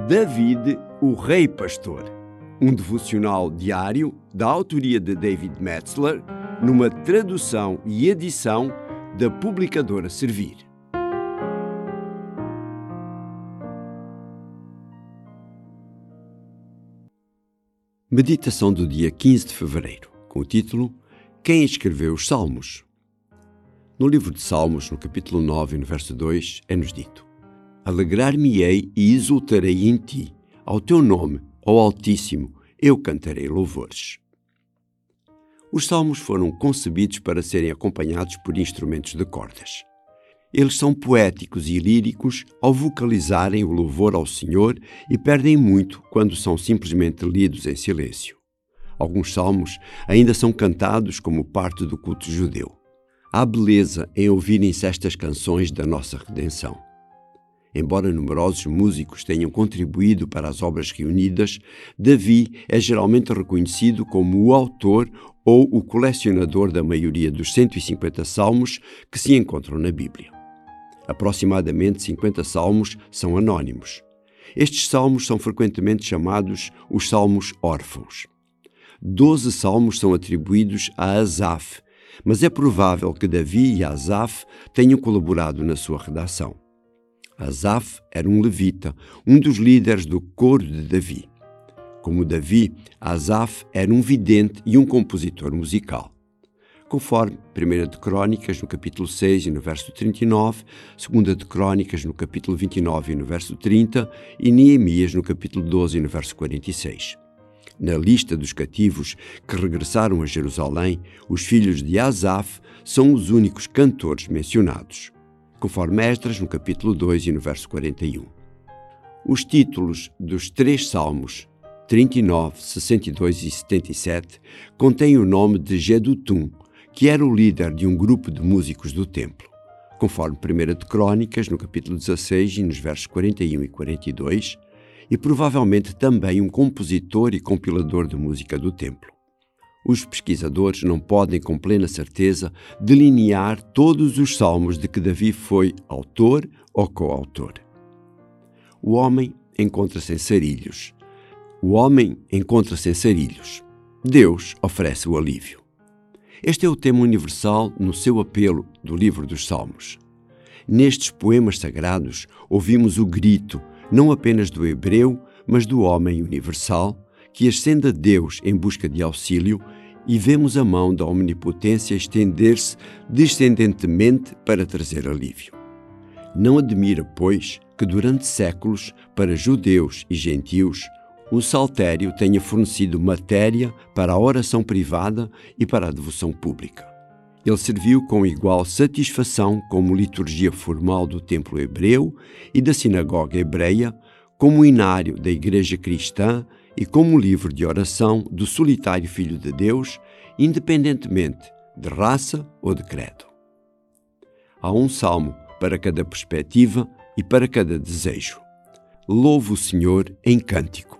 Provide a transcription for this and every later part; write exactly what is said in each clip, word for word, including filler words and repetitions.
David, o Rei Pastor, um devocional diário da autoria de David Metzler, numa tradução e edição da publicadora Servir. Meditação do dia quinze de fevereiro, com o título Quem escreveu os Salmos? No livro de Salmos, no capítulo nove, no verso dois, é-nos dito: Alegrar-me-ei e exultarei em ti, ao teu nome, ó Altíssimo, eu cantarei louvores. Os salmos foram concebidos para serem acompanhados por instrumentos de cordas. Eles são poéticos e líricos ao vocalizarem o louvor ao Senhor e perdem muito quando são simplesmente lidos em silêncio. Alguns salmos ainda são cantados como parte do culto judeu. Há beleza em ouvirem-se estas canções da nossa redenção. Embora numerosos músicos tenham contribuído para as obras reunidas, Davi é geralmente reconhecido como o autor ou o colecionador da maioria dos cento e cinquenta salmos que se encontram na Bíblia. Aproximadamente cinquenta salmos são anónimos. Estes salmos são frequentemente chamados os salmos órfãos. Doze salmos são atribuídos a Asaf, mas é provável que Davi e Asaf tenham colaborado na sua redação. Asaf era um levita, um dos líderes do coro de Davi. Como Davi, Asaf era um vidente e um compositor musical. Conforme primeira de Crônicas, no capítulo seis e no verso trinta e nove, segunda de Crônicas, no capítulo vinte e nove e no verso trinta, e Neemias, no capítulo doze e no verso quarenta e seis. Na lista dos cativos que regressaram a Jerusalém, os filhos de Asaf são os únicos cantores mencionados, conforme Esdras, no capítulo dois e no verso quarenta e um. Os títulos dos três salmos, trinta e nove, sessenta e dois e setenta e sete, contêm o nome de Jedutum, que era o líder de um grupo de músicos do templo, conforme primeira de Crônicas, no capítulo dezasseis e nos versos quarenta e um e quarenta e dois, e provavelmente também um compositor e compilador de música do templo. Os pesquisadores não podem com plena certeza delinear todos os salmos de que Davi foi autor ou coautor. O homem encontra-se em sarilhos. O homem encontra-se em sarilhos. Deus oferece o alívio. Este é o tema universal no seu apelo do livro dos Salmos. Nestes poemas sagrados ouvimos o grito não apenas do hebreu, mas do homem universal, que ascende a Deus em busca de auxílio, e vemos a mão da omnipotência estender-se descendentemente para trazer alívio. Não admira, pois, que durante séculos, para judeus e gentios, o saltério tenha fornecido matéria para a oração privada e para a devoção pública. Ele serviu com igual satisfação como liturgia formal do templo hebreu e da sinagoga hebreia, como inário da igreja cristã e como livro de oração do solitário Filho de Deus, independentemente de raça ou de credo. Há um salmo para cada perspectiva e para cada desejo. Louvo o Senhor em cântico.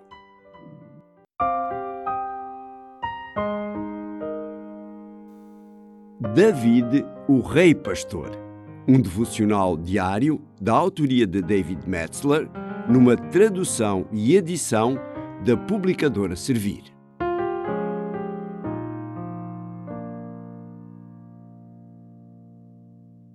David, o Rei Pastor, um devocional diário da autoria de David Metzler, numa tradução e edição da publicadora Servir.